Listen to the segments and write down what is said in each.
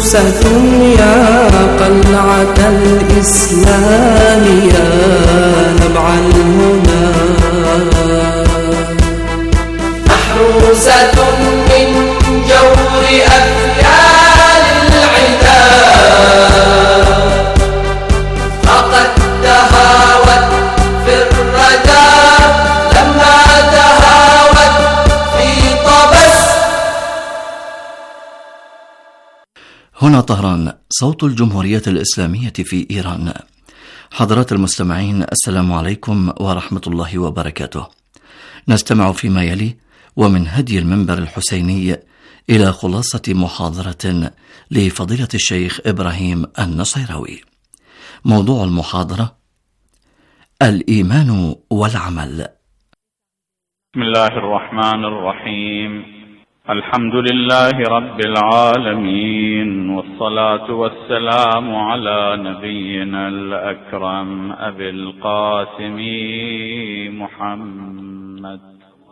محروسة يا قلعة الإسلام يا نبع الهدى، محروسة من جور أفعال العدا، فقد تهاوت في الردى لما تهاوت في طبس. هنا طهران، صوت الجمهورية الإسلامية في إيران. حضرات المستمعين، السلام عليكم ورحمة الله وبركاته. نستمع فيما يلي ومن هدي المنبر الحسيني إلى خلاصة محاضرة لفضيلة الشيخ إبراهيم النصيراوي. موضوع المحاضرة: الإيمان والعمل. بسم الله الرحمن الرحيم. الحمد لله رب العالمين، والصلاة والسلام على نبينا الأكرم أبي القاسم محمد.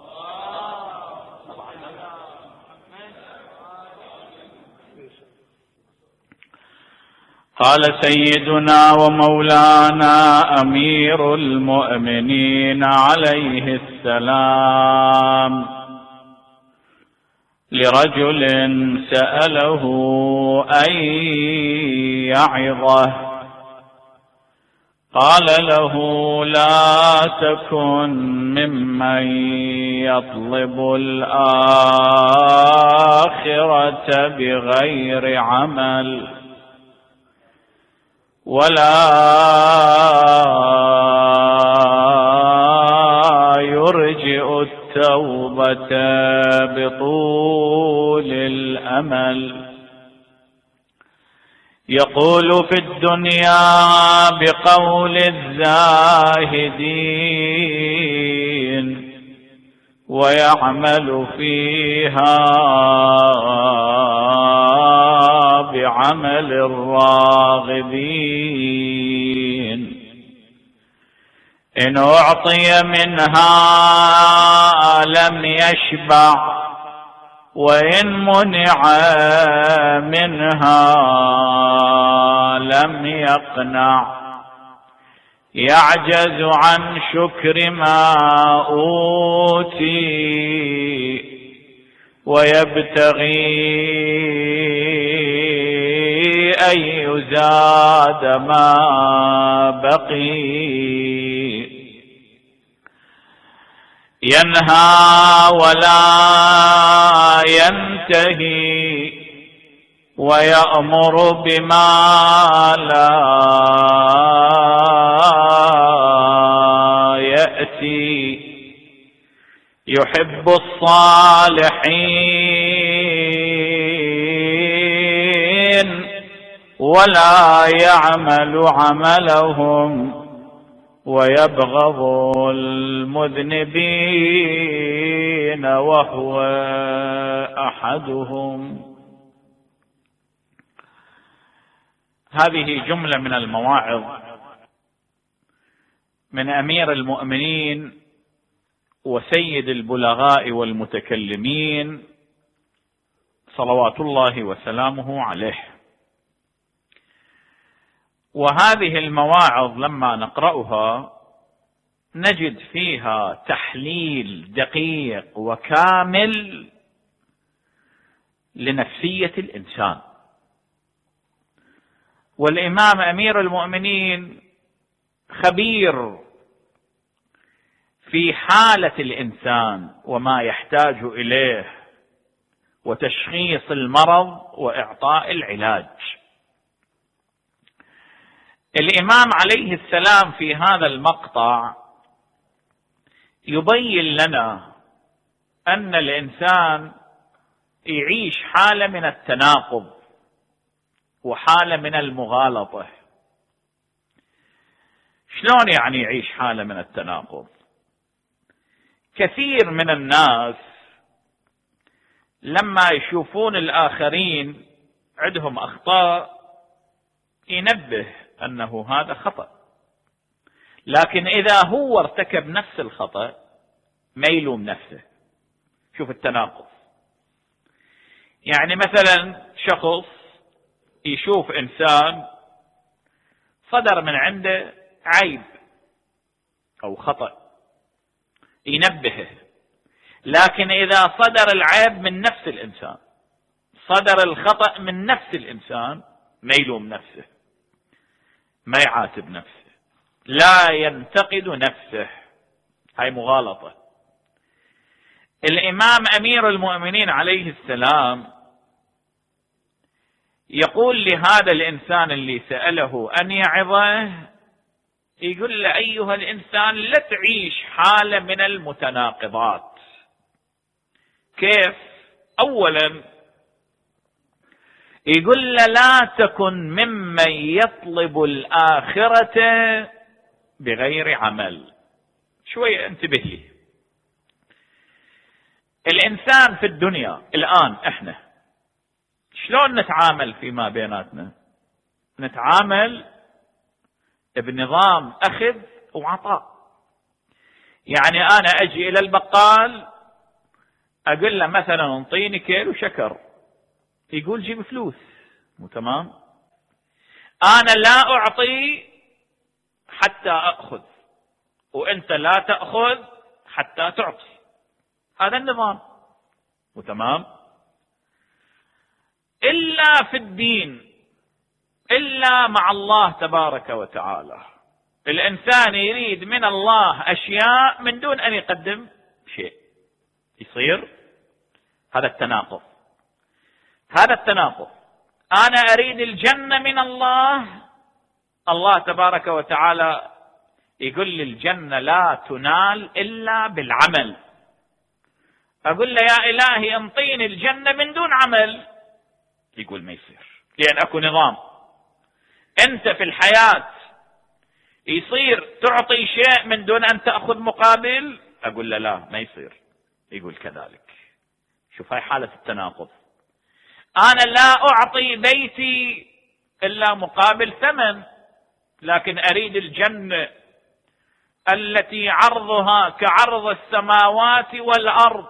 قال سيدنا ومولانا أمير المؤمنين عليه السلام لرجل سأله أن يعظه، قال له: لا تكن ممن يطلب الآخرة بغير عمل، ولا يرجئ التوبة بطول الأمل، يقول في الدنيا بقول الزاهدين، ويعمل فيها بعمل الراغبين. إن أعطي منها لم يشبع، وإن منع منها لم يقنع، يعجز عن شكر ما أوتي، ويبتغي أن يزاد ما بقي، ينهى ولا ينتهي، ويأمر بما لا يأتي، يحب الصالحين ولا يعمل عملهم، ويبغض المذنبين وهو أحدهم. هذه جملة من المواعظ من أمير المؤمنين وسيد البلغاء والمتكلمين صلوات الله وسلامه عليه. وهذه المواعظ لما نقرأها نجد فيها تحليل دقيق وكامل لنفسية الإنسان. والإمام أمير المؤمنين خبير في حالة الإنسان وما يحتاج إليه، وتشخيص المرض وإعطاء العلاج. الإمام عليه السلام في هذا المقطع يبين لنا أن الإنسان يعيش حالة من التناقض وحالة من المغالطة. شلون يعني يعيش حالة من التناقض؟ كثير من الناس لما يشوفون الآخرين عندهم أخطاء ينبه أنه هذا خطأ، لكن إذا هو ارتكب نفس الخطأ ما يلوم نفسه. شوف التناقض. يعني مثلا شخص يشوف إنسان صدر من عنده عيب أو خطأ ينبهه، لكن إذا صدر العيب من نفس الإنسان، صدر الخطأ من نفس الإنسان، ما يلوم نفسه، ما يعاتب نفسه، لا ينتقد نفسه. هاي مغالطة. الإمام أمير المؤمنين عليه السلام يقول لهذا الإنسان اللي سأله أن يعظه، يقول له: أيها الإنسان، لا تعيش حالة من المتناقضات. كيف؟ أولا يقول له: لا تكن ممن يطلب الآخرة بغير عمل. شوية انتبه لي. الإنسان في الدنيا الآن إحنا شلون نتعامل فيما بيناتنا؟ نتعامل بنظام أخذ وعطاء. يعني أنا أجي إلى البقال أقول له مثلا انطيني كيلو شكر، يقول جيب فلوس، مو تمام؟ أنا لا أعطي حتى أخذ، وأنت لا تأخذ حتى تعطي. هذا النظام، مو تمام؟ إلا في الدين، إلا مع الله تبارك وتعالى، الإنسان يريد من الله أشياء من دون أن يقدم شيء، يصير هذا التناقض. هذا التناقض. أنا أريد الجنة من الله، الله تبارك وتعالى يقول لي الجنة لا تنال إلا بالعمل. أقول له: يا إلهي انطيني الجنة من دون عمل، يقول ما يصير، لأن أكو نظام. أنت في الحياة يصير تعطي شيء من دون أن تأخذ مقابل؟ أقول له لا، ما يصير، يقول كذلك. شوف هاي حالة التناقض. أنا لا أعطي بيتي إلا مقابل ثمن، لكن أريد الجنة التي عرضها كعرض السماوات والأرض،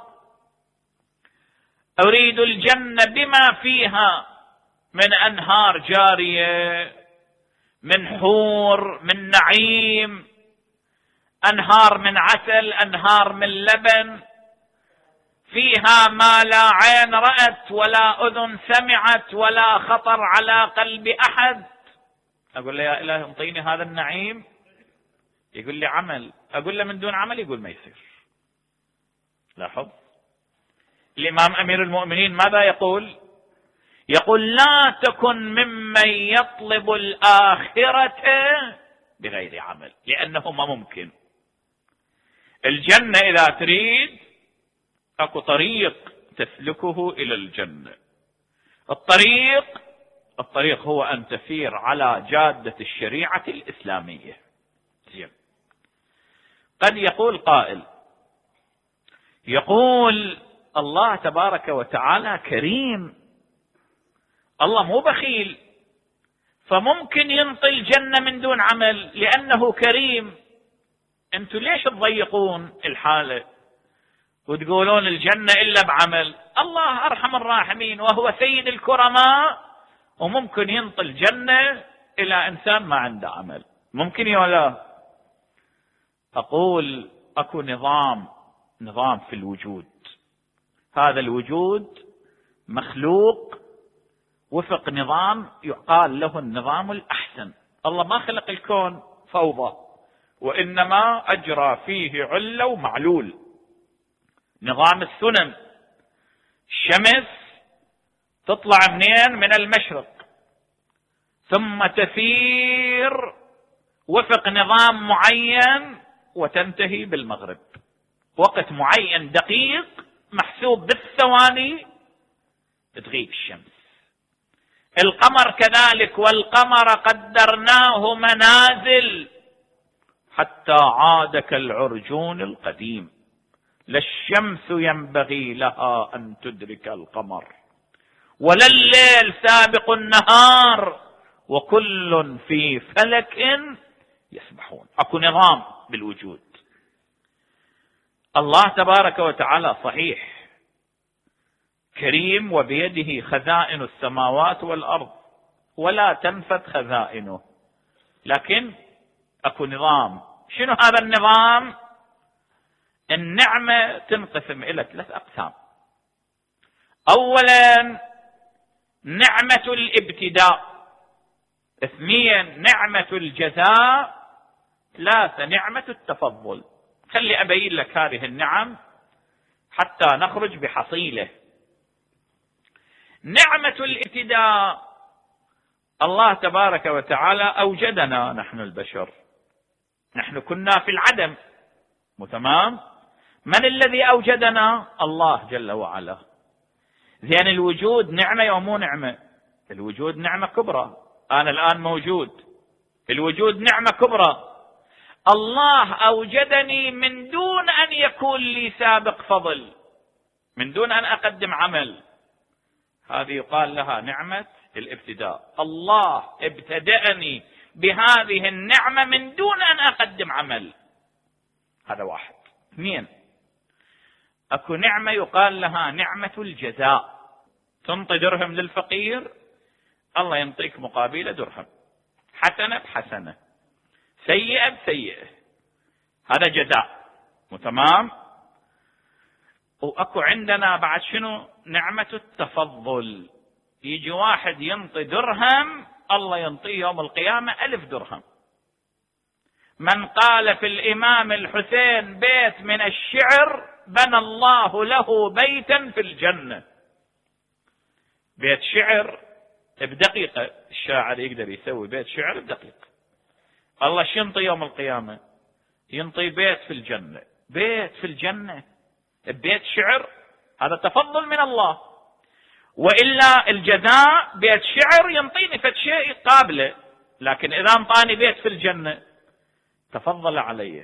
أريد الجنة بما فيها من أنهار جارية، من حور، من نعيم، أنهار من عسل، أنهار من لبن، فيها ما لا عين رأت ولا أذن سمعت ولا خطر على قلب أحد. أقول له: يا إلهي انطيني هذا النعيم، يقول لي عمل. أقول له من دون عمل، يقول ما يصير. لاحظ الإمام أمير المؤمنين ماذا يقول؟ يقول: لا تكن ممن يطلب الآخرة بغير عمل، لأنه ما ممكن. الجنة إذا تريد أكو طريق تسلكه إلى الجنة. الطريق هو أن تسير على جادة الشريعة الإسلامية. قد يقول قائل، يقول الله تبارك وتعالى كريم، الله مو بخيل، فممكن ينطي الجنة من دون عمل لأنه كريم. أنتوا ليش تضيقون الحالة وتقولون الجنة إلا بعمل؟ الله أرحم الراحمين وهو سيد الكرماء، وممكن ينطي الجنة إلى إنسان ما عنده عمل. ممكن ولا؟ أقول أكو نظام في الوجود. هذا الوجود مخلوق وفق نظام يقال له النظام الأحسن. الله ما خلق الكون فوضى، وإنما أجرى فيه علة ومعلول. نظام السنن، الشمس تطلع منين؟ من المشرق، ثم تسير وفق نظام معين وتنتهي بالمغرب. وقت معين دقيق محسوب بالثواني تغيب الشمس. القمر كذلك، والقمر قدرناه منازل حتى عاد كالعرجون القديم. لا الشمس ينبغي لها أن تدرك القمر، ولا الليل سابق النهار، وكل في فلك يسبحون. أكو نظام بالوجود. الله تبارك وتعالى صحيح كريم، وبيده خزائن السماوات والأرض، ولا تنفد خزائنه. لكن اكو نظام. شنو هذا النظام؟ النعمة تنقسم الى 3 اقسام. اولا نعمة الابتداء، 2 نعمة الجزاء، 3 نعمة التفضل. خلي ابين لك هذه النعم حتى نخرج بحصيلة. نعمة الابتداء، الله تبارك وتعالى أوجدنا نحن البشر، نحن كنا في العدم، تمام؟ من الذي أوجدنا؟ الله جل وعلا. زين الوجود نعمة أو مو نعمة؟ الوجود نعمة كبرى، أنا الآن موجود، الوجود نعمة كبرى. الله أوجدني من دون أن يكون لي سابق فضل، من دون أن أقدم عمل، هذه يقال لها نعمة الابتداء. الله ابتدأني بهذه النعمة من دون أن أقدم عمل، هذا 1. 2 أكو نعمة يقال لها نعمة الجزاء. تنطي درهم للفقير، الله ينطيك مقابل درهم، حسنة بحسنة، سيئة بسيئة، هذا جزاء، تمام؟ وأكو عندنا بعد شنو؟ نعمة التفضل. يجي واحد ينطي درهم، الله ينطيه يوم القيامة 1000 درهم. من قال في الإمام الحسين بيت من الشعر بنى الله له بيتا في الجنة. بيت شعر بدقيقة، الشاعر يقدر يسوي بيت شعر بدقيقة. الله شو ينطي يوم القيامة؟ ينطي بيت في الجنة. بيت في الجنة بيت شعر، هذا تفضل من الله. وإلا الجزاء بيت شعر ينطيني فد شيء قابله، لكن إذا انطاني بيت في الجنة تفضل عليه.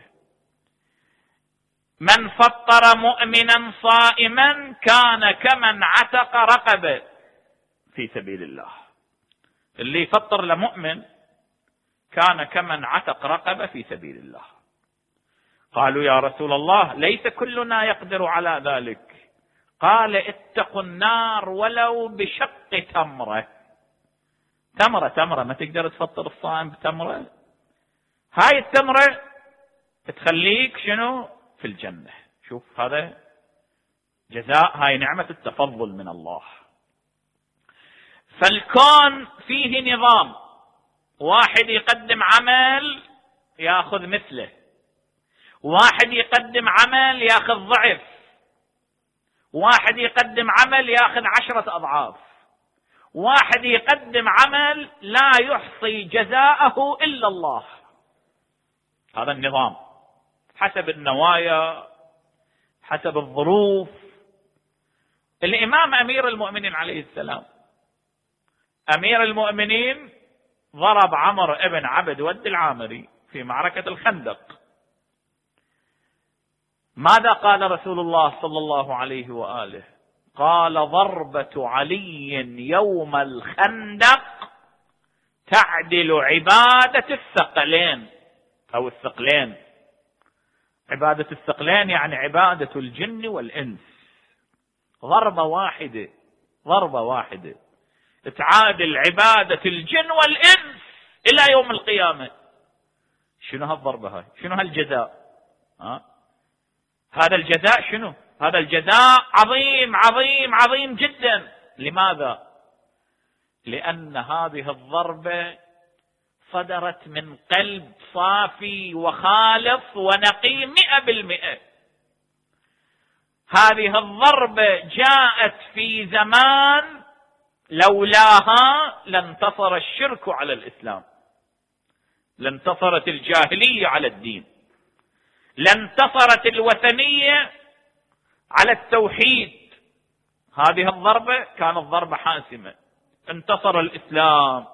من فطر مؤمنا صائما كان كمن عتق رقبة في سبيل الله. اللي يفطر لمؤمن كان كمن عتق رقبة في سبيل الله. قالوا يا رسول الله ليس كلنا يقدر على ذلك. قال اتقوا النار ولو بشق تمرة. تمرة ما تقدر تفطر الصائم بتمرة، هاي التمرة تخليك شنو؟ في الجنة. شوف هذا جزاء، هاي نعمة التفضل من الله. فالكون فيه نظام، واحد يقدم عمل ياخذ مثله، واحد يقدم عمل ياخذ ضعف، واحد يقدم عمل ياخذ 10 أضعاف، واحد يقدم عمل لا يحصي جزاءه إلا الله. هذا النظام حسب النوايا، حسب الظروف. الإمام أمير المؤمنين عليه السلام، أمير المؤمنين ضرب عمرو ابن عبد ود العامري في معركة الخندق. ماذا قال رسول الله صلى الله عليه وآله؟ قال ضربة علي يوم الخندق تعدل عبادة الثقلين أو الثقلين. عبادة الثقلين يعني عبادة الجن والإنس. ضربة واحدة تعادل عبادة الجن والإنس إلى يوم القيامة. شنو هالضربة هاي؟ شنو هالجزاء؟ هذا الجزاء شنو؟ هذا الجزاء عظيم عظيم عظيم جدا. لماذا؟ لأن هذه الضربة صدرت من قلب صافي وخالص ونقي 100%. هذه الضربة جاءت في زمان لولاها لانتصر الشرك على الإسلام، لانتصرت الجاهلية على الدين، لانتصرت الوثنية على التوحيد. هذه الضربة كانت ضربة حاسمة، انتصر الإسلام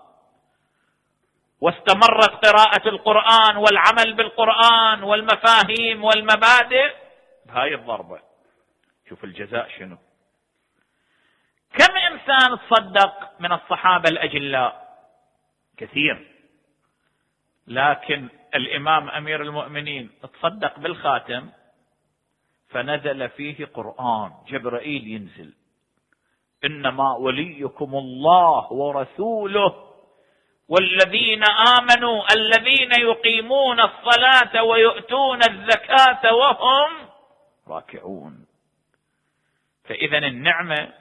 واستمرت قراءة القرآن والعمل بالقرآن والمفاهيم والمبادئ بهاي الضربة. شوف الجزاء شنو. كم إنسان تصدق من الصحابة الأجلاء؟ كثير. لكن الإمام أمير المؤمنين تصدق بالخاتم فنزل فيه قرآن، جبرائيل ينزل: إنما وليكم الله ورسوله والذين آمنوا الذين يقيمون الصلاة ويؤتون الزكاة وهم راكعون. فإذا النعمة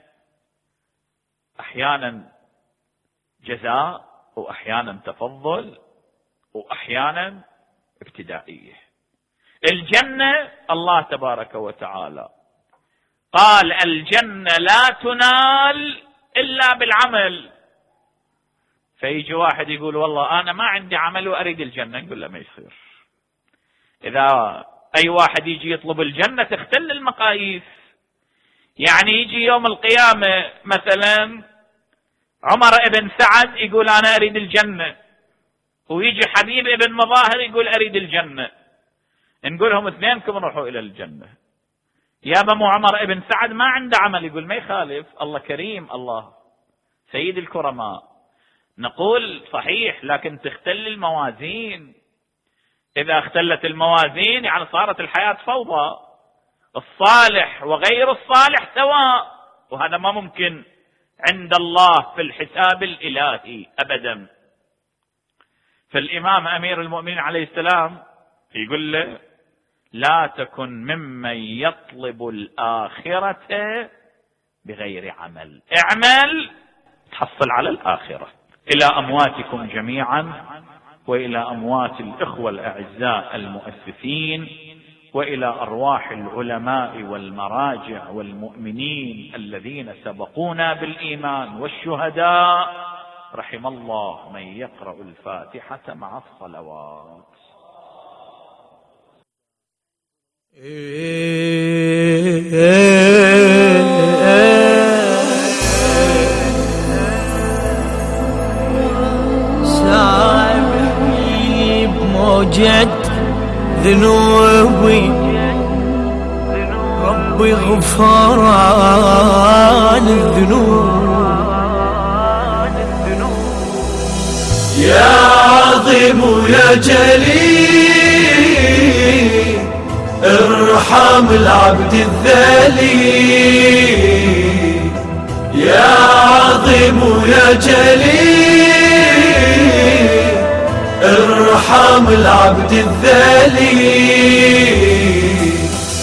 أحيانا جزاء، وأحيانا تفضل، وأحيانا ابتدائية. الجنة الله تبارك وتعالى قال الجنة لا تنال إلا بالعمل. فيجي واحد يقول والله أنا ما عندي عمل وأريد الجنة، نقول له ما يصير. إذا أي واحد يجي يطلب الجنة تختل المقاييس. يعني يجي يوم القيامة مثلا عمر ابن سعد يقول أنا أريد الجنة، ويجي حبيب ابن مظاهر يقول أريد الجنة، نقولهم اثنينكم روحوا إلى الجنة. يا مو عمر ابن سعد ما عنده عمل، يقول ما يخالف، الله كريم، الله سيد الكرماء. نقول صحيح، لكن تختل الموازين. إذا اختلت الموازين يعني صارت الحياة فوضى، الصالح وغير الصالح سواء، وهذا ما ممكن عند الله في الحساب الإلهي أبدا. فالإمام أمير المؤمنين عليه السلام يقول له لا تكن ممن يطلب الآخرة بغير عمل، اعمل تحصل على الآخرة. إلى أمواتكم جميعا، وإلى أموات الإخوة الأعزاء المؤسسين، وإلى أرواح العلماء والمراجع والمؤمنين الذين سبقونا بالإيمان والشهداء، رحم الله من يقرأ الفاتحة مع الصلوات. سامحني بموجة ذنوبي، ربي غفران الذنوب. يا عظيم يا جليل ارحم العبد الذليل. يا عظيم يا جليل ارحم العبد الذليل.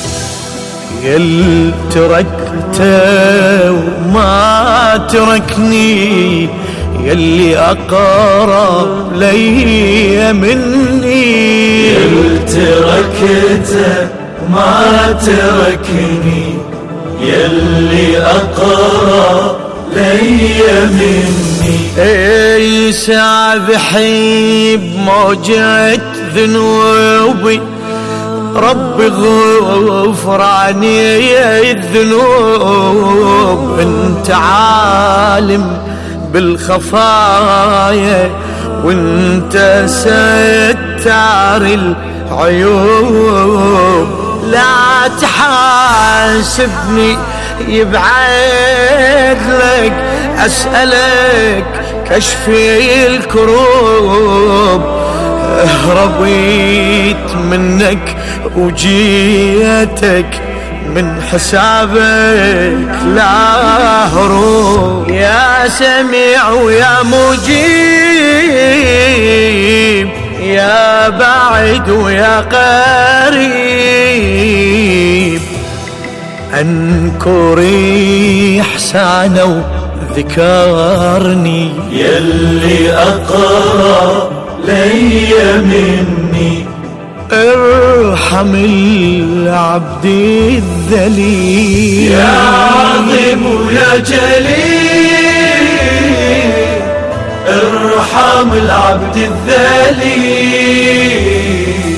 يل تركته وما تركني، يلي أقرب لي مني. يل تركته ما تركني، يلي أقرب لي مني. اي سابحي بموجة ذنوبي، ربي غفراني الذنوب. انت عالم بالخفايا، وانت ستار العيوب. لا تحاسبني يبعد لك، أسألك كشفي الكروب. هربيت منك وجيتك، من حسابك لا هروب. يا سميع ويا مجيب، يا بعيد ويا قريب. أنكري إحسانه وذكرني، يلي أقرب لي مني. ارحم العبد الذليل. يا عظيم يا جليل ارحم العبد الذليل.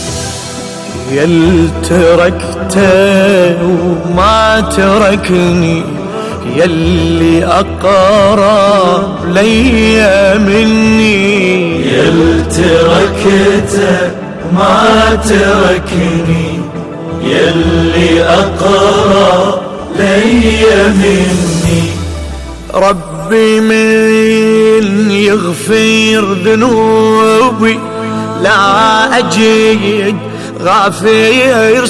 يل تركته وما تركني، يلي أقرب لي مني. يل تركته ما تركني، يلي أقرب لي مني. ربي من يغفر ذنوبي، لا أجد غافر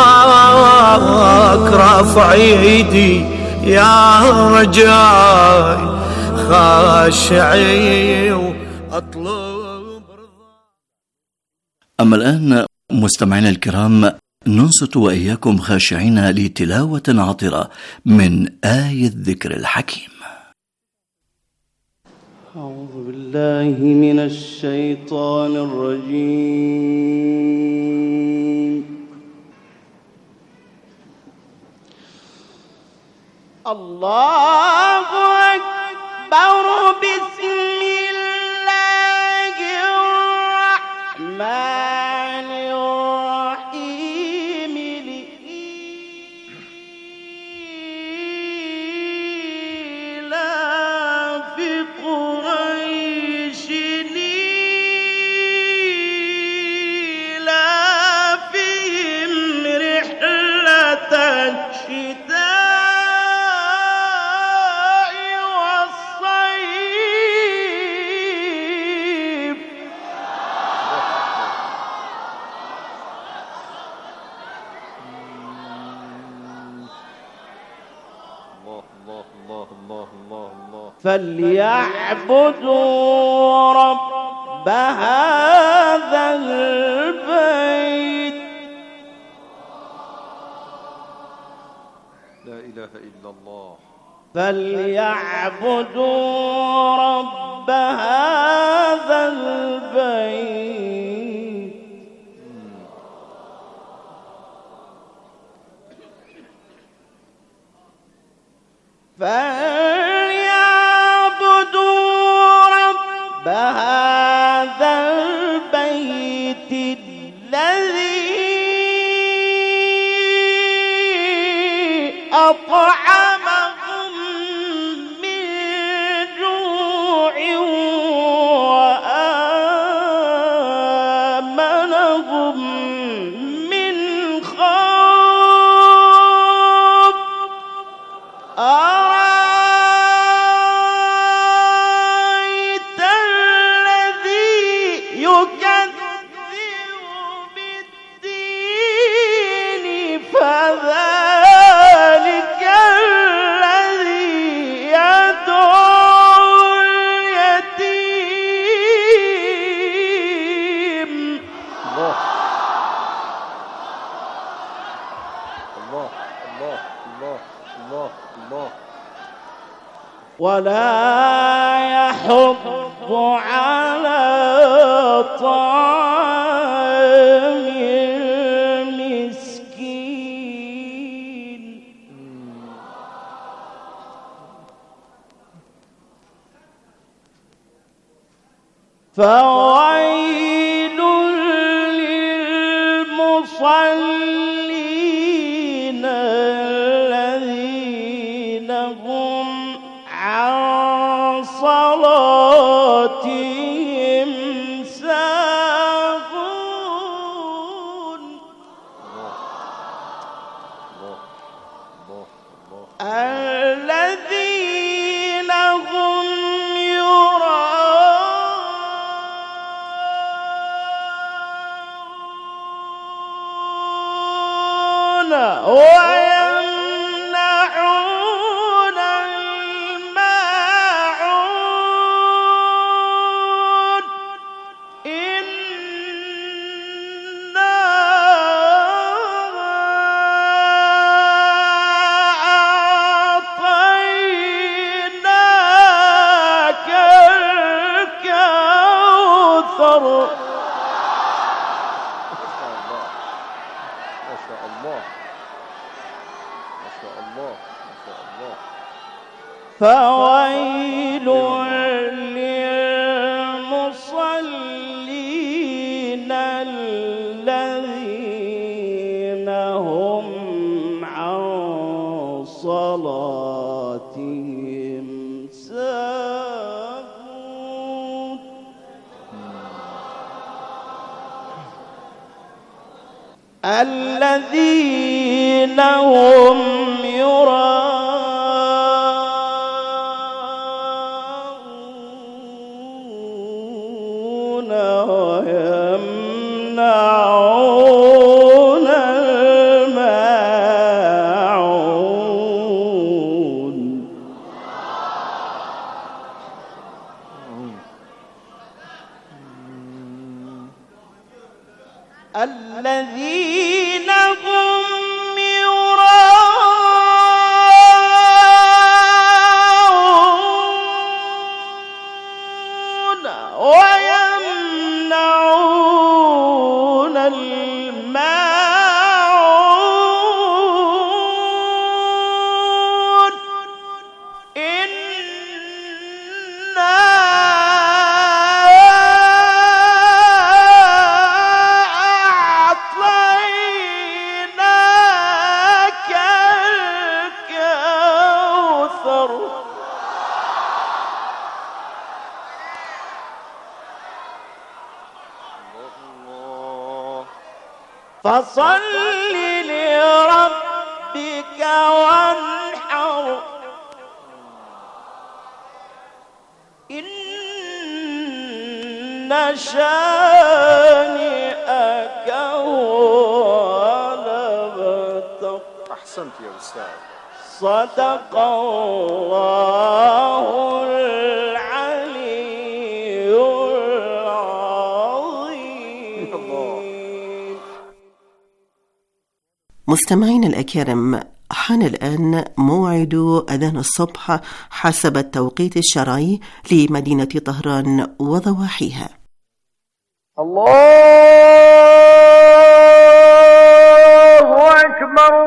سواك. رافع ايدي يا رجاي، خاشعي أما الآن مستمعينا الكرام، ننصت وإياكم خاشعين لتلاوة عطرة من آية الذكر الحكيم. أعوذ بالله من الشيطان الرجيم. الله أكبر. بسم الله الرحمن الرحيم. لإيلاف قريش إيلافهم رحلة الشتاء فليعبدوا رب هذا البيت. لا إله إلا الله. فليعبدوا رب هذا البيت. بهذا البيت الذي أطعمهم من جوع وآمنهم من خوف. فذلك الذي يدعو اليتيم. الله الله الله الله الله الله. ولا يحض على طعام المسكين. فويل للمصلين الذين هم عن صلاتهم ساهون. الذين هم يراءون ويمنعون الماعون. إنا أعطيناك الكوثر. ما شاء الله ما شاء الله ما شاء الله. فويل للمصلين الذين هم عن صلاتهم ساهون. الذين هم يراءون ويمنعون الماعون. فصل لربك وانحر إن شانئك هو الأبتر. أحسنت يا أستاذ. صدق الله العلي العظيم. مستمعين الأكارم، حان الآن موعد أذان الصبح حسب التوقيت الشرعي لمدينة طهران وضواحيها. الله أكبر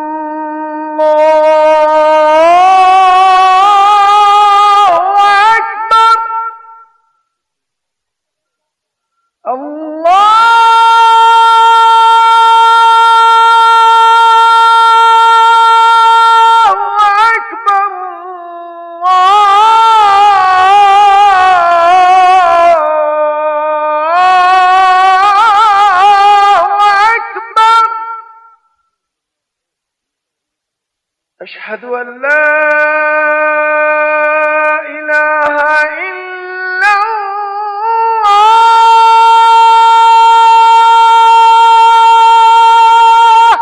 أشهد أن لا إله إلا الله.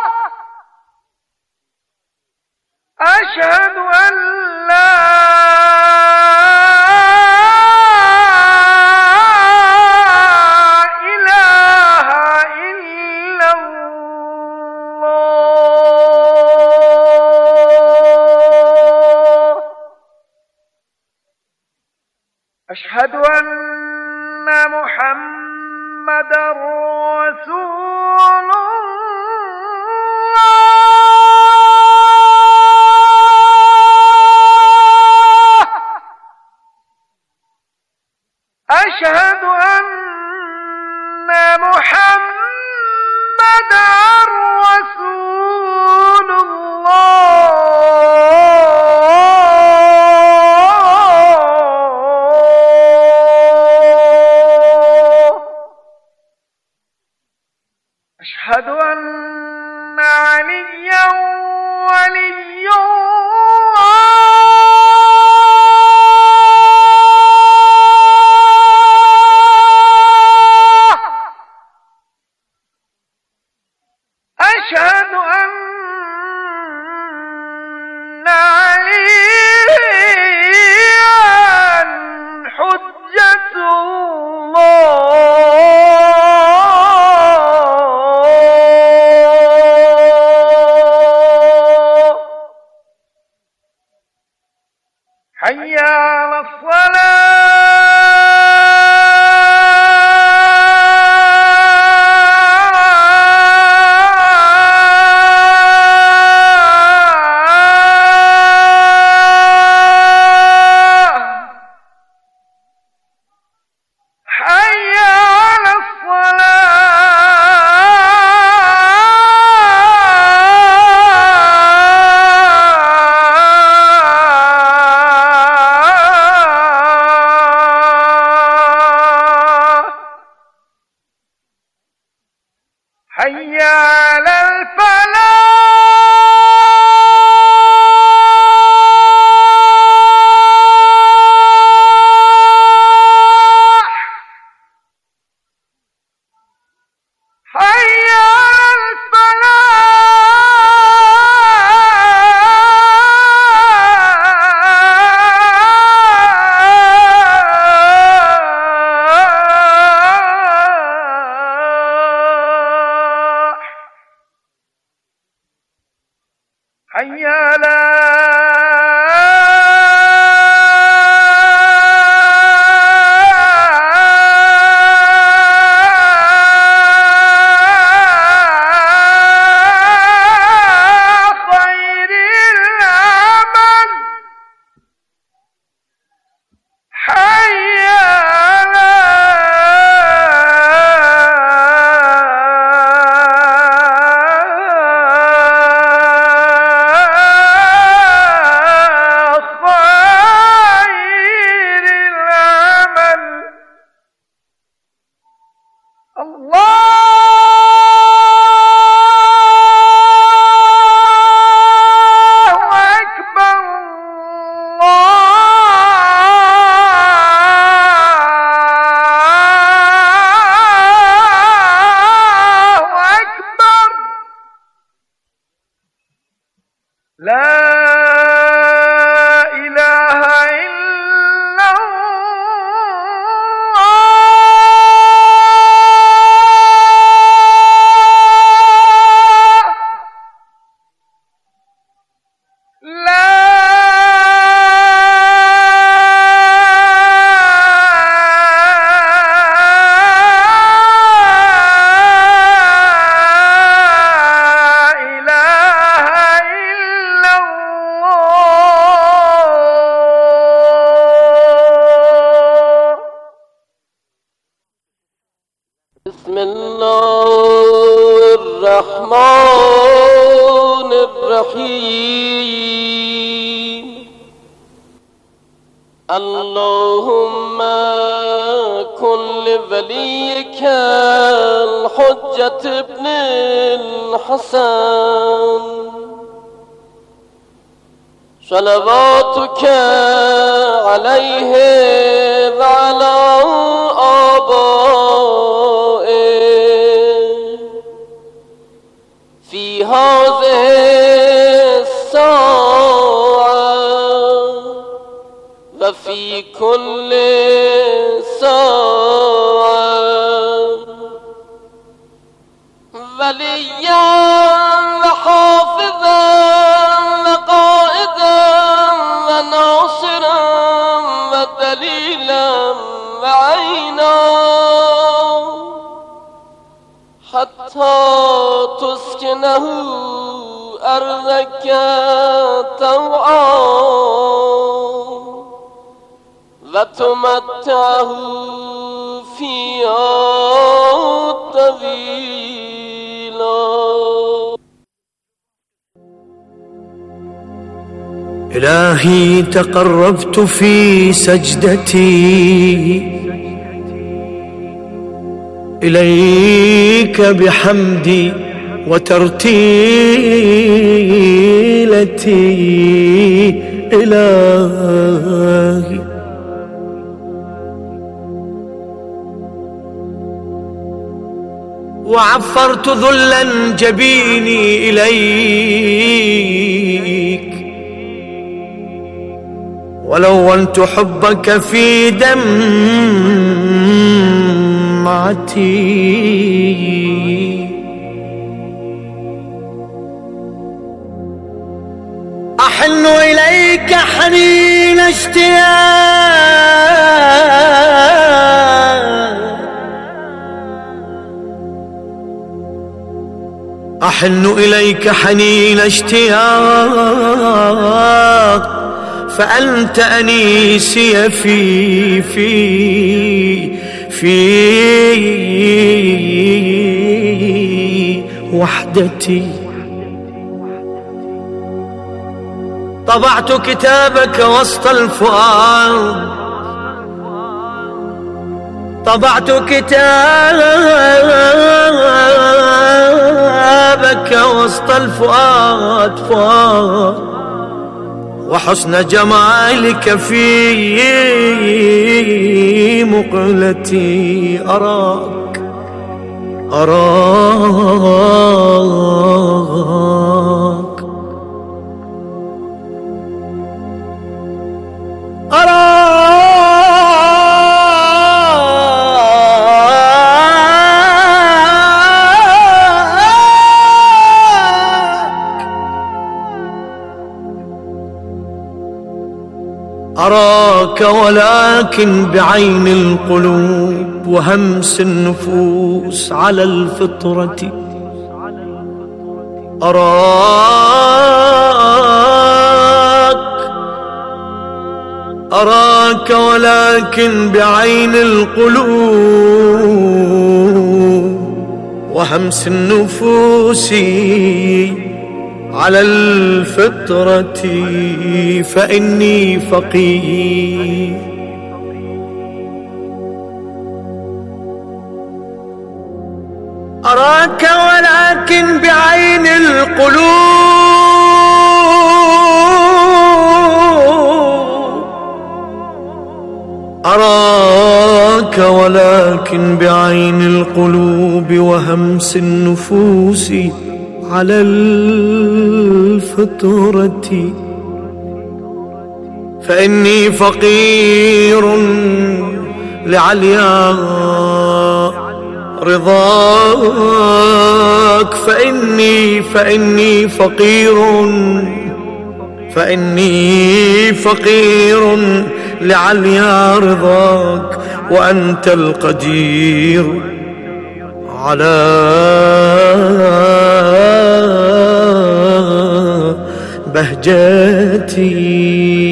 أشهد أن لا إله إلا الله. أشهد أن محمدًا رسول الله. أشهد أن محمدًا رسول الله. أشهد أن عليا ولي الله. أشهد أن عليا حجة الله. حي على الصلاة. حي على الصلاة. حي على الفلاح. حي على الفلاح. حي على خير العمل. حي على لا إله إلا الله لا بسم الله الرحمن الرحيم اللهم كن لوليك الحجة ابن الحسن صلواتك عليه وعلى في هذه الساعة وفي كل ساعة وليا وحافظا وقائدا وناصرا ودليلا وعينا حتى تسكنه أرضك طوعا وتمتعه فيها طويلا. إلهي تقربت في سجدتي إليك بحمدي وترتيلتي إلهي وعفرت ذلا جبيني إليك ولونت حبك في دمعتي أحن إليك حنين اشتياق أحن إليك حنين اشتياق فأنت أنيسي في وحدتي. طبعت كتابك وسط الفؤاد طبعت كتابك وسط الفؤاد فؤاد وحسن جمالك في مقلتي أراك أراك ولكن بعين القلوب وهمس النفوس على الفطرة أراك ولكن بعين القلوب وهمس النفوس على الفطرة فإني فقير أراك ولكن بعين القلوب أراك ولكن بعين القلوب وهمس النفوس على الفطرة فإني فقير لعليا رضاك فإني فقير لعليا رضاك وأنت القدير على بهجتي.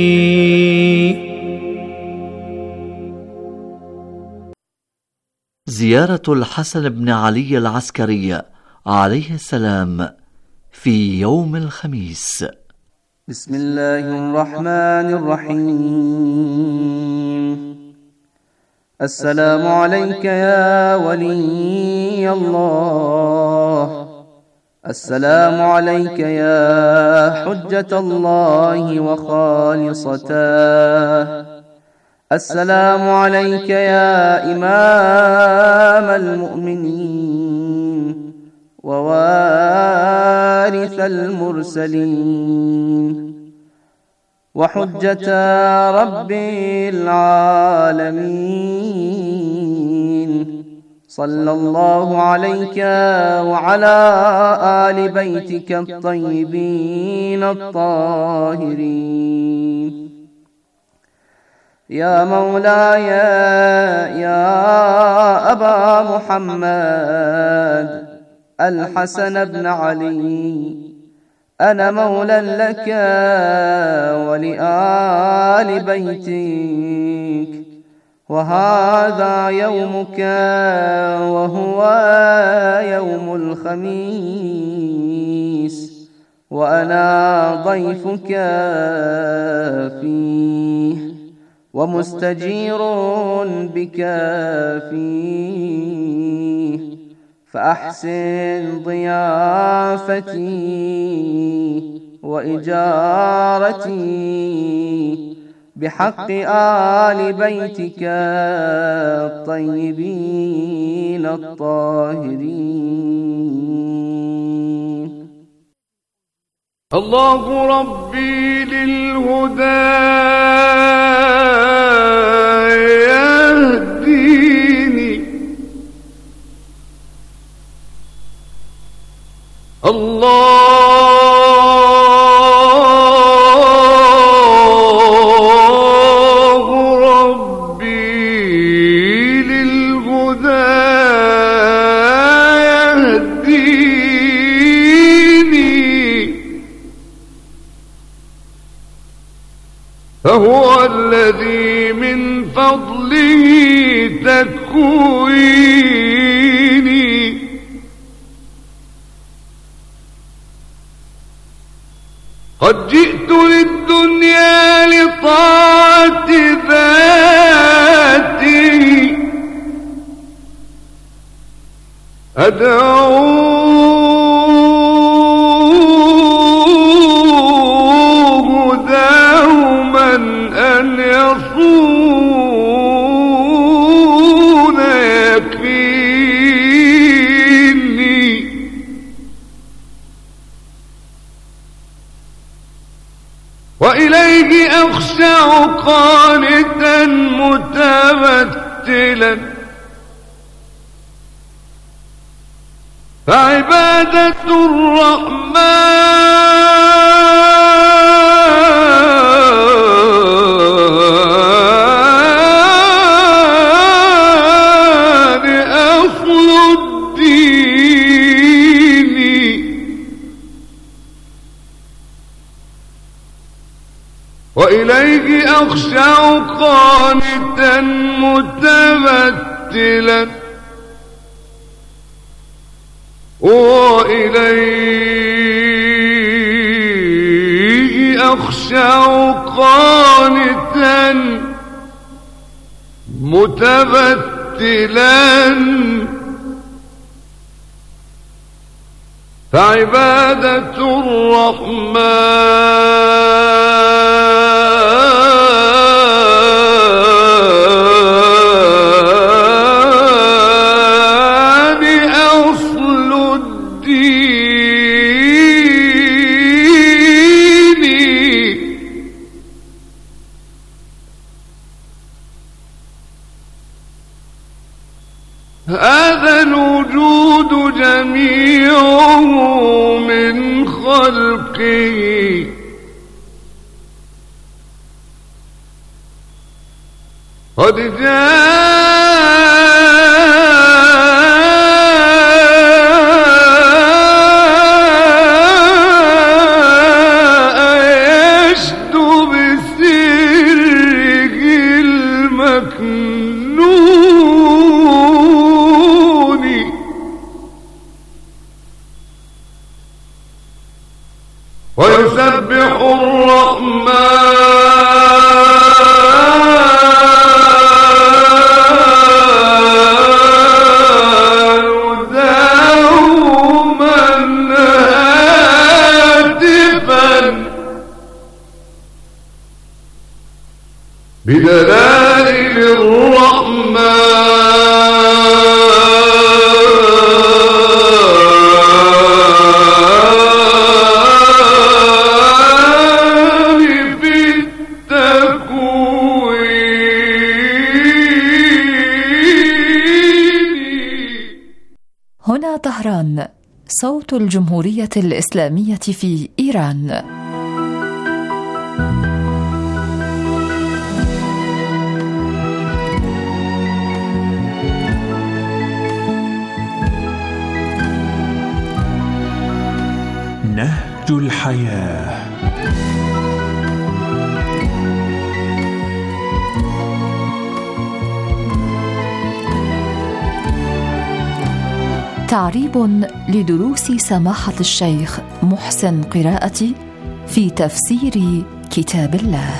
زيارة الحسن بن علي العسكري عليه السلام في يوم الخميس. بسم الله الرحمن الرحيم. السلام عليك يا ولي الله، السلام عليك يا حجة الله وخالصته، السلام عليك يا إمام المؤمنين ووارث المرسلين وحجة رب العالمين. صلى الله عليك وعلى آل بيتك الطيبين الطاهرين. يا مولاي يا أبا محمد الحسن بن علي، أنا مولى لك ولآل بيتك، وهذا يومك وهو يوم الخميس، وأنا ضيفك فيه ومستجير بك فيه، فأحسن ضيافتي وإجارتي بحق آل بيتك الطيبين الطاهرين. الله ربي للهدى يهديني، الله ربي للهدى يهديني، فهو الذي من فضله تكويني، قد جئت للدنيا لطاعة ذاته، أدعوه دوما أن يصون يكفيني، وإليه أخشع قانتا متبتلا، فعبادة الرحمن أصل الدين، وإليه أخشع قانتا متبتلا، وإليه أخشع قانتا متبتلا، فعبادة الرحمن أصل الدين. قد جاء يشد بسره المكنون ويسبح الرحمن بدلائل الرحمن في التكوين. هنا طهران، صوت الجمهورية الإسلامية في إيران. نهج الحياة. تعريب لدروس سماحة الشيخ محسن قراءتي في تفسير كتاب الله.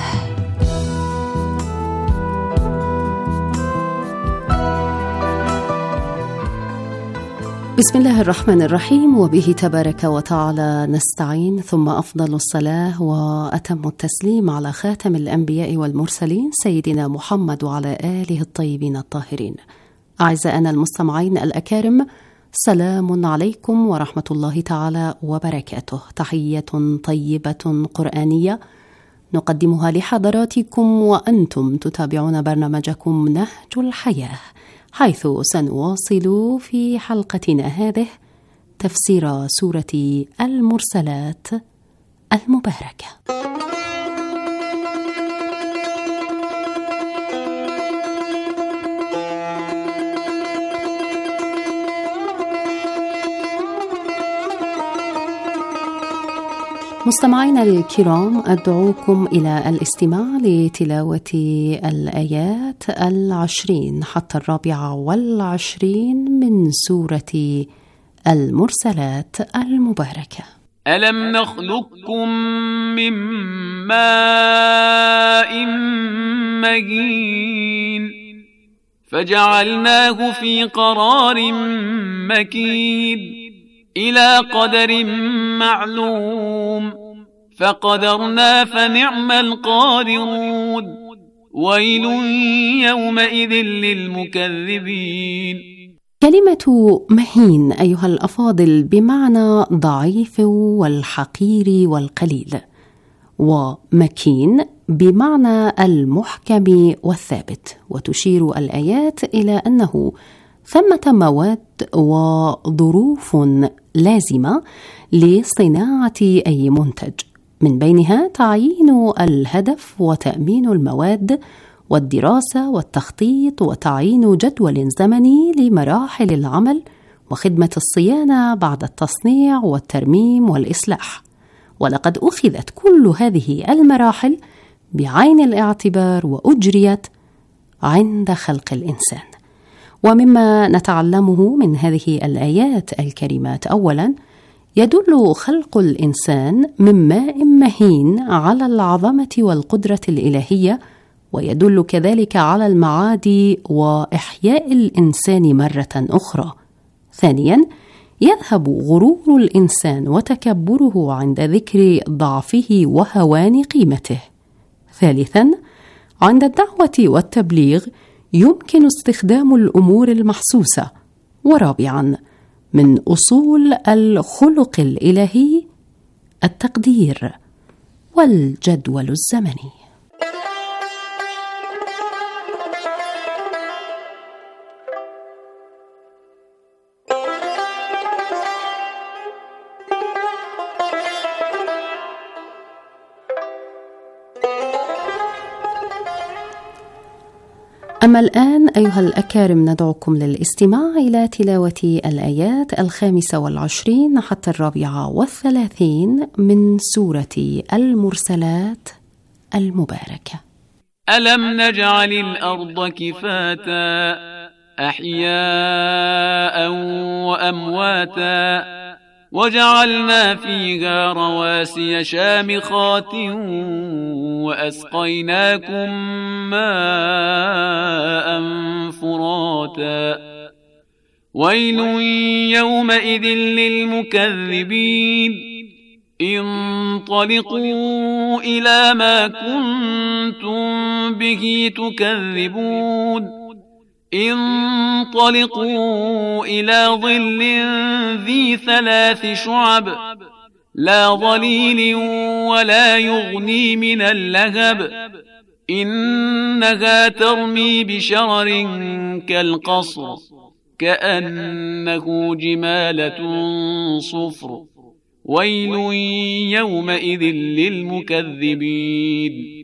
بسم الله الرحمن الرحيم، وبه تبارك وتعالى نستعين، ثم أفضل الصلاة وأتم التسليم على خاتم الأنبياء والمرسلين سيدنا محمد وعلى آله الطيبين الطاهرين. أعزائنا المستمعين الأكارم، سلام عليكم ورحمة الله تعالى وبركاته. تحية طيبة قرآنية نقدمها لحضراتكم وأنتم تتابعون برنامجكم نهج الحياة، حيث سنواصل في حلقتنا هذه تفسير سورة المرسلات المباركة. مستمعينا الكرام، أدعوكم إلى الاستماع لتلاوة الآيات 20 حتى 24 من سورة المرسلات المباركة. ألم نخلقكم من ماء مهين فجعلناه في قرار مكين إلى قدر معلوم فقدرنا فنعم القادرون ويل يومئذ للمكذبين. كلمة مهين أيها الأفاضل بمعنى ضعيف والحقير والقليل، ومكين بمعنى المحكم والثابت، وتشير الآيات إلى أنه ثمة مواد وظروف لازمة لصناعة أي منتج، من بينها تعيين الهدف وتأمين المواد والدراسة والتخطيط وتعيين جدول زمني لمراحل العمل وخدمة الصيانة بعد التصنيع والترميم والإصلاح. ولقد أخذت كل هذه المراحل بعين الاعتبار وأجريت عند خلق الإنسان. ومما نتعلمه من هذه الآيات الكريمات، أولاً يدل خلق الإنسان من ماء مهين على العظمة والقدرة الإلهية، ويدل كذلك على المعاد وإحياء الإنسان مرة أخرى. ثانياً يذهب غرور الإنسان وتكبره عند ذكر ضعفه وهوان قيمته. ثالثاً عند الدعوة والتبليغ يمكن استخدام الأمور المحسوسة. ورابعاً من أصول الخلق الإلهي التقدير والجدول الزمني. أما الآن أيها الأكارم ندعوكم للاستماع إلى تلاوة الآيات 25 حتى 34 من سورة المرسلات المباركة. ألم نجعل الأرض كفاتا أحياء وأمواتا وجعلنا فيها رواسي شامخات وأسقيناكم ماء فراتا ويل يومئذ للمكذبين انطلقوا إلى ما كنتم به تكذبون انطلقوا إلى ظل ذي 3 شعب لا ظليل ولا يغني من اللهب إنها ترمي بشرر كالقصر كأنه جمالة صفر ويل يومئذ للمكذبين.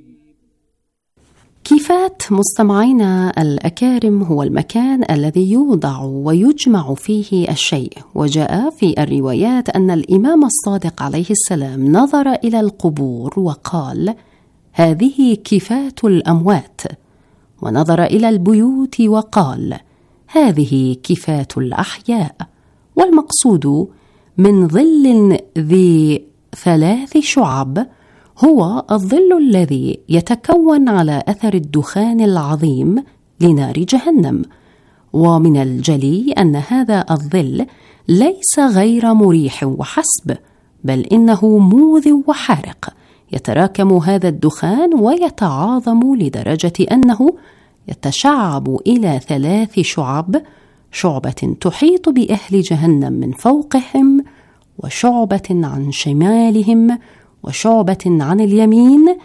كيفات مستمعينا الأكارم هو المكان الذي يوضع ويجمع فيه الشيء، وجاء في الروايات أن الإمام الصادق عليه السلام نظر إلى القبور وقال: هذه كيفات الأموات، ونظر إلى البيوت وقال: هذه كيفات الأحياء. والمقصود من ظل ذي 3 شعب هو الظل الذي يتكون على أثر الدخان العظيم لنار جهنم. ومن الجلي أن هذا الظل ليس غير مريح وحسب، بل إنه موذٍ وحارق. يتراكم هذا الدخان ويتعاظم لدرجة أنه يتشعب إلى 3 شعب، شعبة تحيط بأهل جهنم من فوقهم، وشعبة عن شمالهم، وشعبة عن اليمين،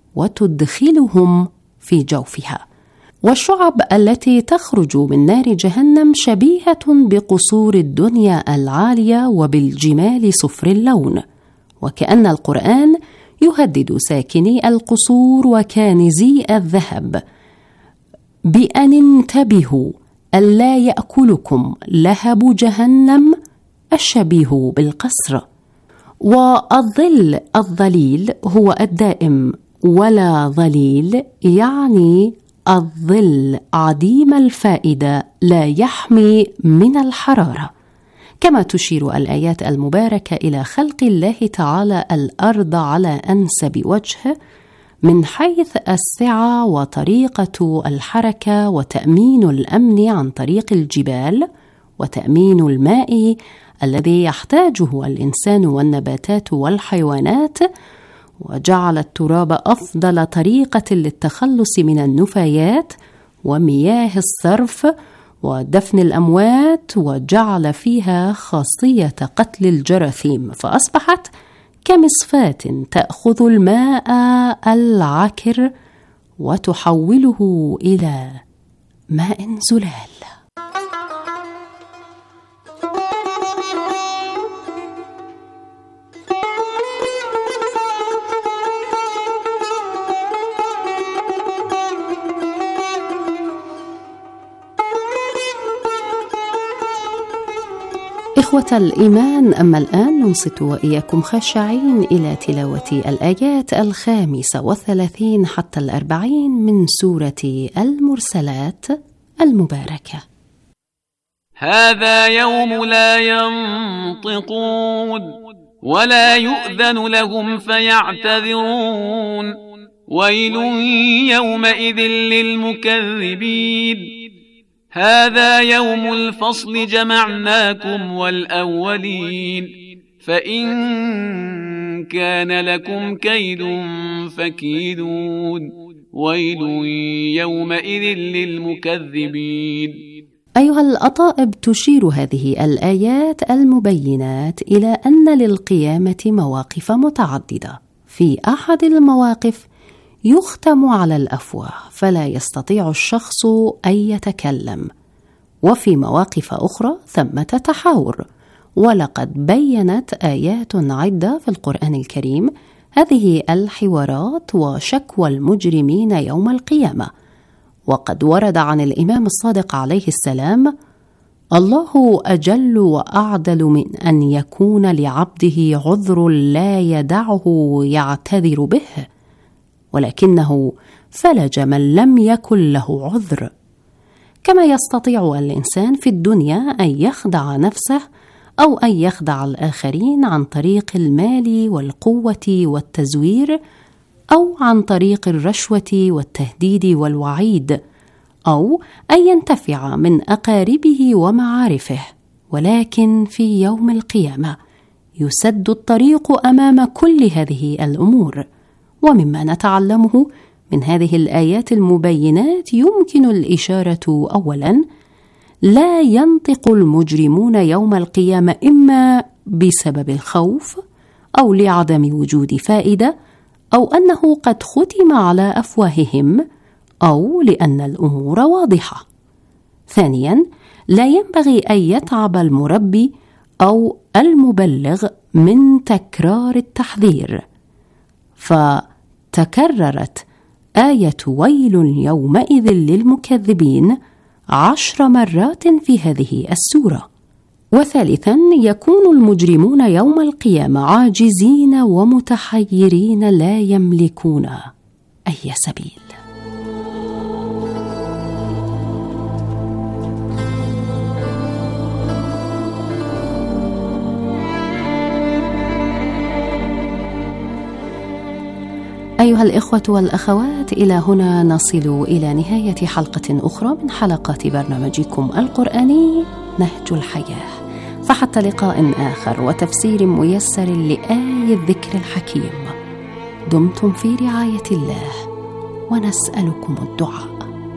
وتدخلهم في جوفها. والشعب التي تخرج من نار جهنم شبيهة بقصور الدنيا العالية وبالجمال صفر اللون، وكأن القرآن يهدد ساكني القصور وكانزي الذهب بأن انتبهوا ألا يأكلكم لهب جهنم الشبيه بالقصر. والظل الظليل هو الدائم ولا ظليل، يعني الظل عديم الفائدة لا يحمي من الحرارة. كما تشير الآيات المباركة إلى خلق الله تعالى الأرض على أنسب وجه من حيث السعة وطريقة الحركة وتأمين الأمن عن طريق الجبال وتأمين الماء الذي يحتاجه الإنسان والنباتات والحيوانات، وجعل التراب أفضل طريقة للتخلص من النفايات ومياه الصرف ودفن الأموات، وجعل فيها خاصية قتل الجراثيم، فأصبحت كمصفاة تأخذ الماء العكر وتحوله إلى ماء زلال. إخوة الإيمان، أما الآن ننصت وإياكم خاشعين إلى تلاوة الآيات 35 حتى 40 من سورة المرسلات المباركة. هذا يوم لا ينطقون ولا يؤذن لهم فيعتذرون ويل يومئذ للمكذبين هذا يوم الفصل جمعناكم والأولين فإن كان لكم كيد فكيدون ويل يومئذ للمكذبين. أيها الأطائب، تشير هذه الآيات المبينات إلى أن للقيامة مواقف متعددة. في أحد المواقف يختم على الأفواه فلا يستطيع الشخص أن يتكلم، وفي مواقف أخرى ثمة تحاور. ولقد بيّنت آيات عدة في القرآن الكريم هذه الحوارات وشكوى المجرمين يوم القيامة. وقد ورد عن الإمام الصادق عليه السلام: الله أجل وأعدل من أن يكون لعبده عذر لا يدعه يعتذر به، ولكنه فلج من لم يكن له عذر. كما يستطيع الإنسان في الدنيا أن يخدع نفسه أو أن يخدع الآخرين عن طريق المال والقوة والتزوير، أو عن طريق الرشوة والتهديد والوعيد، أو أن ينتفع من أقاربه ومعارفه، ولكن في يوم القيامة يسد الطريق أمام كل هذه الأمور. ومما نتعلمه من هذه الآيات المبينات يمكن الإشارة أولاً: لا ينطق المجرمون يوم القيامة إما بسبب الخوف أو لعدم وجود فائدة، أو أنه قد ختم على أفواههم، أو لأن الأمور واضحة. ثانياً، لا ينبغي أن يتعب المربي أو المبلغ من تكرار التحذير، فتكررت آية ويل يومئذ للمكذبين 10 مرات في هذه السورة. وثالثاً، يكون المجرمون يوم القيامة عاجزين ومتحيرين لا يملكون أي سبيل. أيها الإخوة والأخوات، إلى هنا نصل إلى نهاية حلقة أخرى من حلقات برنامجكم القرآني نهج الحياة، فحتى لقاء آخر وتفسير ميسر لآية الذكر الحكيم، دمتم في رعاية الله ونسألكم الدعاء.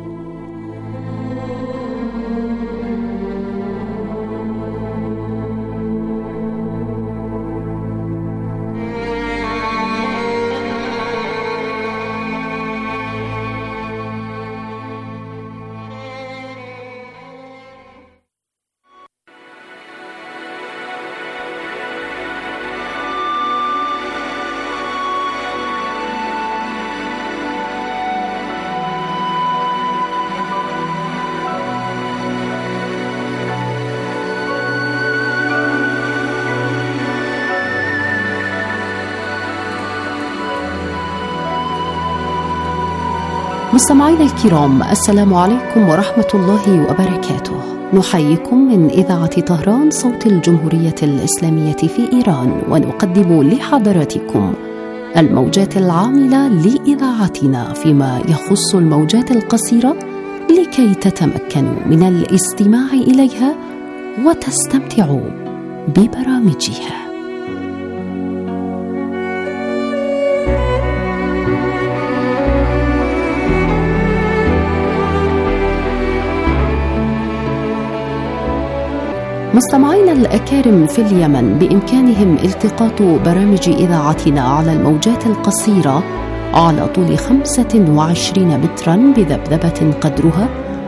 مستمعينا الكرام، السلام عليكم ورحمة الله وبركاته. نحييكم من إذاعة طهران صوت الجمهورية الإسلامية في إيران، ونقدم لحضراتكم الموجات العاملة لإذاعتنا فيما يخص الموجات القصيرة، لكي تتمكنوا من الاستماع إليها وتستمتعوا ببرامجها. مستمعينا الأكارم في اليمن بإمكانهم التقاط برامج إذاعتنا على الموجات القصيرة على طول 25 مترا بذبذبة قدرها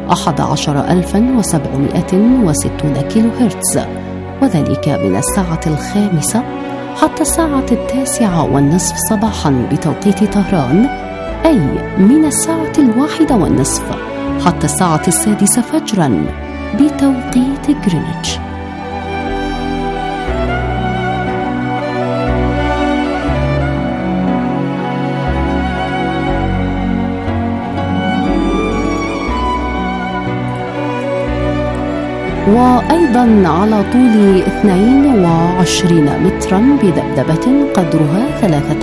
11760 كيلو هرتز، وذلك من الساعة 5 حتى الساعة 9:30 صباحا بتوقيت طهران، أي من الساعة 1:30 حتى الساعة 6 فجرا بتوقيت غرينتش. وأيضا على طول 22 مترا بذبذبة قدرها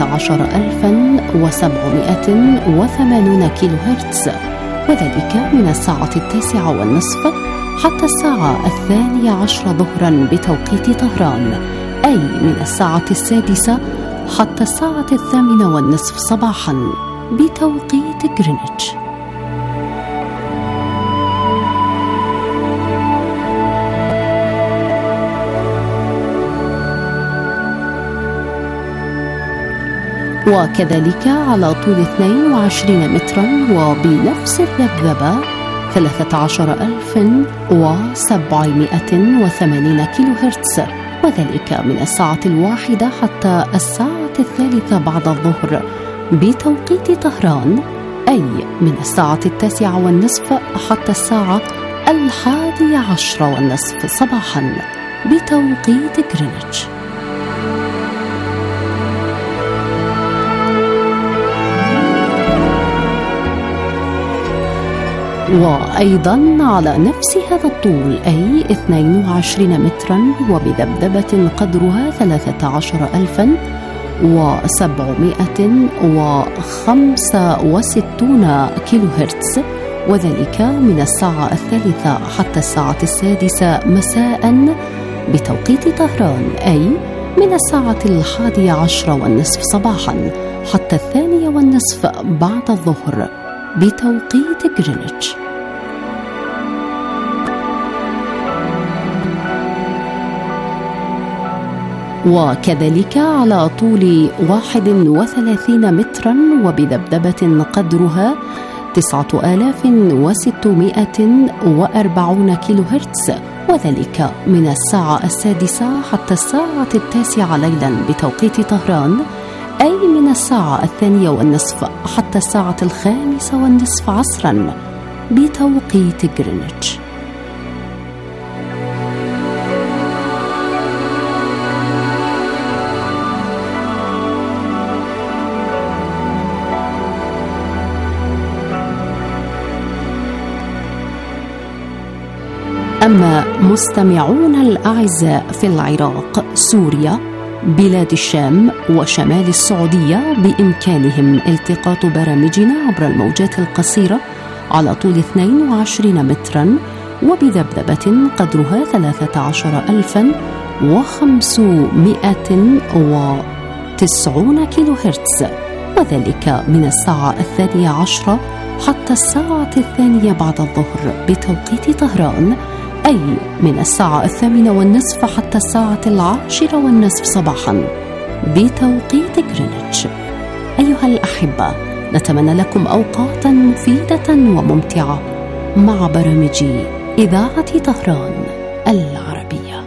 13780 كيلو هرتز، وذلك من الساعة 9:30 حتى الساعة 12 ظهرا بتوقيت طهران، أي من الساعة 6 حتى الساعة 8:30 صباحا بتوقيت غرينتش. وكذلك على طول 22 مترا وبنفس الذبذبة 13780 كيلو هرتز، وذلك من الساعة 1 حتى الساعة 3 بعد الظهر بتوقيت طهران، أي من الساعة 9:30 حتى الساعة 11:30 صباحا بتوقيت غرينتش. وأيضا على نفس هذا الطول أي 22 مترا وبذبذبة قدرها 13,765 كيلو هرتز، وذلك من الساعة 3 حتى الساعة 6 مساء بتوقيت طهران، أي من الساعة 11:30 صباحا حتى 2:30 بعد الظهر بتوقيت غرينتش. وكذلك على طول 31 مترا وبذبذبة قدرها 9640 كيلو هرتز، وذلك من الساعة 6 حتى الساعة 9 ليلا بتوقيت طهران، أي من الساعة 2:30 حتى الساعة 5:30 عصرا بتوقيت غرينتش. أما مستمعون الأعزاء في العراق، سوريا، بلاد الشام وشمال السعودية، بإمكانهم التقاط برامجنا عبر الموجات القصيرة على طول 22 مترا وبذبذبة قدرها 13,590 كيلو هرتز، وذلك من الساعة 12 حتى الساعة 2 بعد الظهر بتوقيت طهران، أي من الساعة 8:30 حتى الساعة 10:30 صباحا بتوقيت غرينتش. أيها الأحبة، نتمنى لكم أوقاتا مفيدة وممتعة مع برامج إذاعة طهران العربية.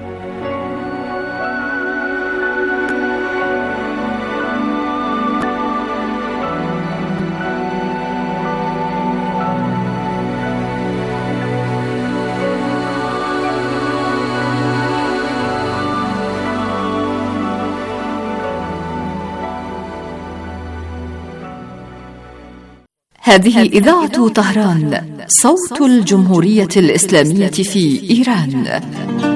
هذه إذاعة طهران، صوت الجمهورية الإسلامية في إيران.